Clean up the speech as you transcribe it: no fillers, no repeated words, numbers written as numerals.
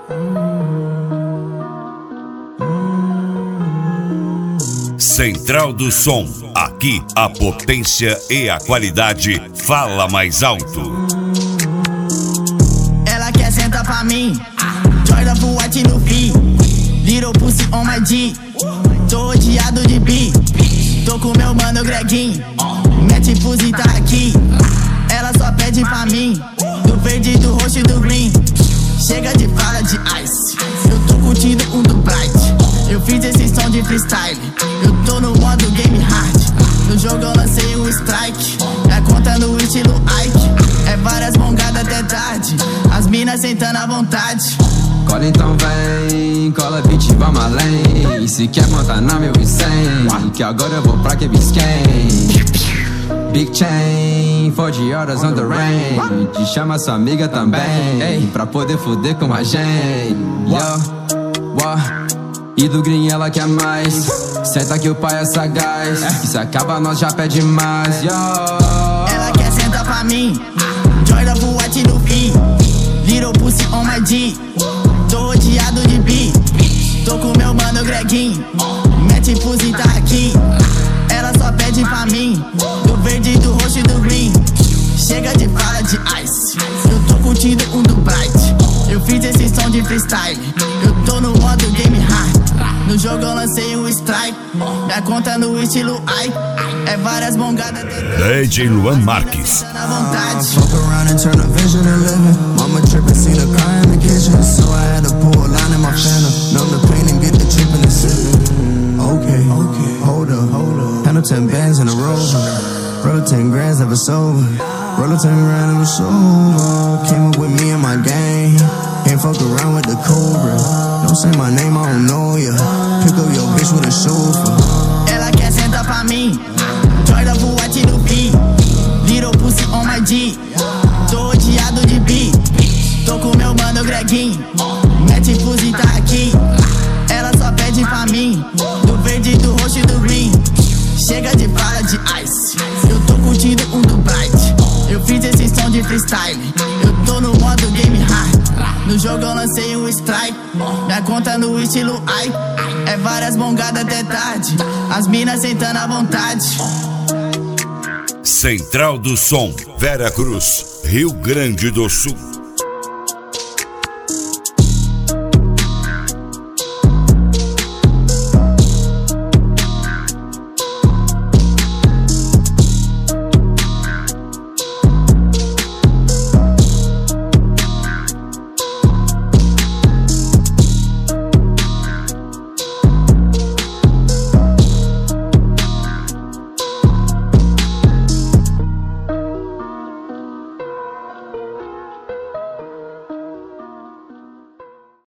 Central do Som, aqui a potência e a qualidade fala mais alto. Ela quer sentar pra mim, Jordan full white no fim, Little pussy on my G, tô rodeado de bi, tô com meu mano Greguinho, mete pussy tá aqui, ela só pede pra mim, do verde, do roxo e do green, chega de fala de ice, eu tô curtindo um do Bright, eu fiz esse som de freestyle, eu tô no modo game hard, no jogo eu lancei um strike, minha conta no estilo Ike, é várias bongadas até tarde, as minas sentando à vontade. Cola então vem, cola beat, vamos além. Se quer montar na meu I-100, que agora eu vou pra que Biscayne. Big chain, 40 horas on the range. Chama sua amiga também, pra poder foder com a gente. E do green ela quer mais. Senta que o pai é sagaz, que se acaba nós já pede mais. Ela quer sentar pra mim, Jordan full white no fim, Little pussy on my G, tô rodeado de bi, tô com meu mano Greguinho, mete pussy tá aqui, ela só pede pra mim, do verde, do roxo e do green, chega de fala de ice, eu tô curtindo um do Bright, eu fiz esse som de freestyle, eu tô no modo game hard, no jogo eu lancei um strike, minha conta no estilo Ike, é várias bongadas. DJ Luan Marques. Fuck around and turn a vision to living. Mama trippin', seen her cry in the kitchen, so I had to pour a line in my Fanta, numb the pain and get the chip in the sippin'. Okay, hold up. Handle 10 bands in a row. Roll 10 grands, never sober. Roll 10 grand, never sober. Came up with me and my gang. Ain't fuck around with the Cobra. Don't say my name, I don't know ya. Pick up your bitch with a chauffeur. Ela quer sentar pra mim, Jordan full white no fim, Little pussy on my G, tô rodeado de bi, tô com meu mano Greguinho, mete pussy tá aqui, ela só pede pra mim, do verde, do roxo e do green, chega de fala de ice, eu tô curtindo um do Bright, eu fiz esse som de freestyle, eu tô no modo game hard, no jogo eu lancei um strike, minha conta no estilo Ike, é várias bongadas até tarde, as minas sentando à vontade. Central do Som, Vera Cruz, Rio Grande do Sul.